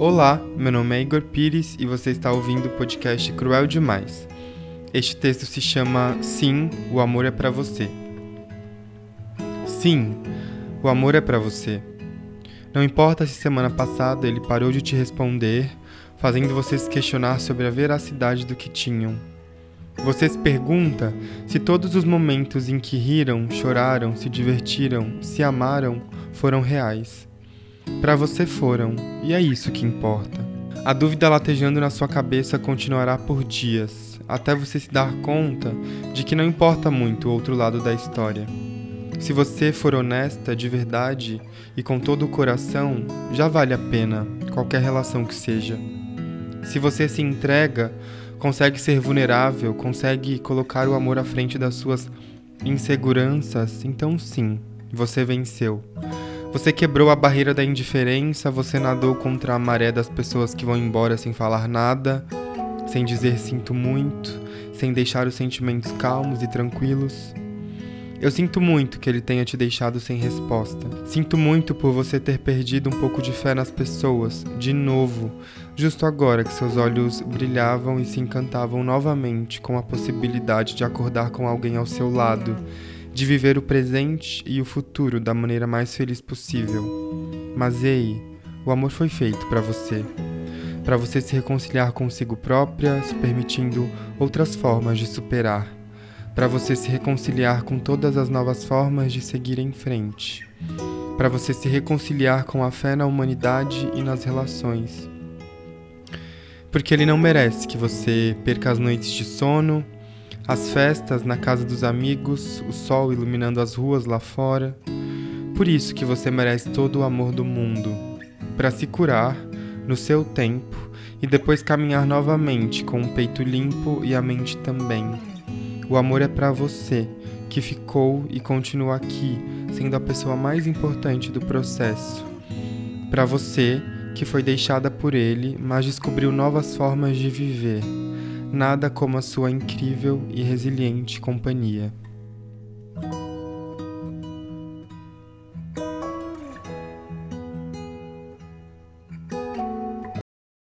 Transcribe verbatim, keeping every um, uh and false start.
Olá, meu nome é Igor Pires e você está ouvindo o podcast Cruel Demais. Este texto se chama Sim, o amor é pra você. Sim, o amor é pra você. Não importa se semana passada ele parou de te responder, fazendo você se questionar sobre a veracidade do que tinham. Você se pergunta se todos os momentos em que riram, choraram, se divertiram, se amaram, foram reais. Pra você foram, e é isso que importa. A dúvida latejando na sua cabeça continuará por dias, até você se dar conta de que não importa muito o outro lado da história. Se você for honesta de verdade e com todo o coração, já vale a pena, qualquer relação que seja. Se você se entrega, consegue ser vulnerável, consegue colocar o amor à frente das suas inseguranças, então sim, você venceu. Você quebrou a barreira da indiferença, você nadou contra a maré das pessoas que vão embora sem falar nada, sem dizer sinto muito, sem deixar os sentimentos calmos e tranquilos. Eu sinto muito que ele tenha te deixado sem resposta. Sinto muito por você ter perdido um pouco de fé nas pessoas, de novo, justo agora que seus olhos brilhavam e se encantavam novamente com a possibilidade de acordar com alguém ao seu lado, de viver o presente e o futuro da maneira mais feliz possível. Mas ei, o amor foi feito para você. Para você se reconciliar consigo própria, se permitindo outras formas de superar. Para você se reconciliar com todas as novas formas de seguir em frente. Para você se reconciliar com a fé na humanidade e nas relações. Porque ele não merece que você perca as noites de sono, as festas na casa dos amigos, o sol iluminando as ruas lá fora. Por isso que você merece todo o amor do mundo, para se curar no seu tempo e depois caminhar novamente com o peito limpo e a mente também. O amor é para você, que ficou e continua aqui, sendo a pessoa mais importante do processo. Para você, que foi deixada por ele, mas descobriu novas formas de viver. Nada como a sua incrível e resiliente companhia.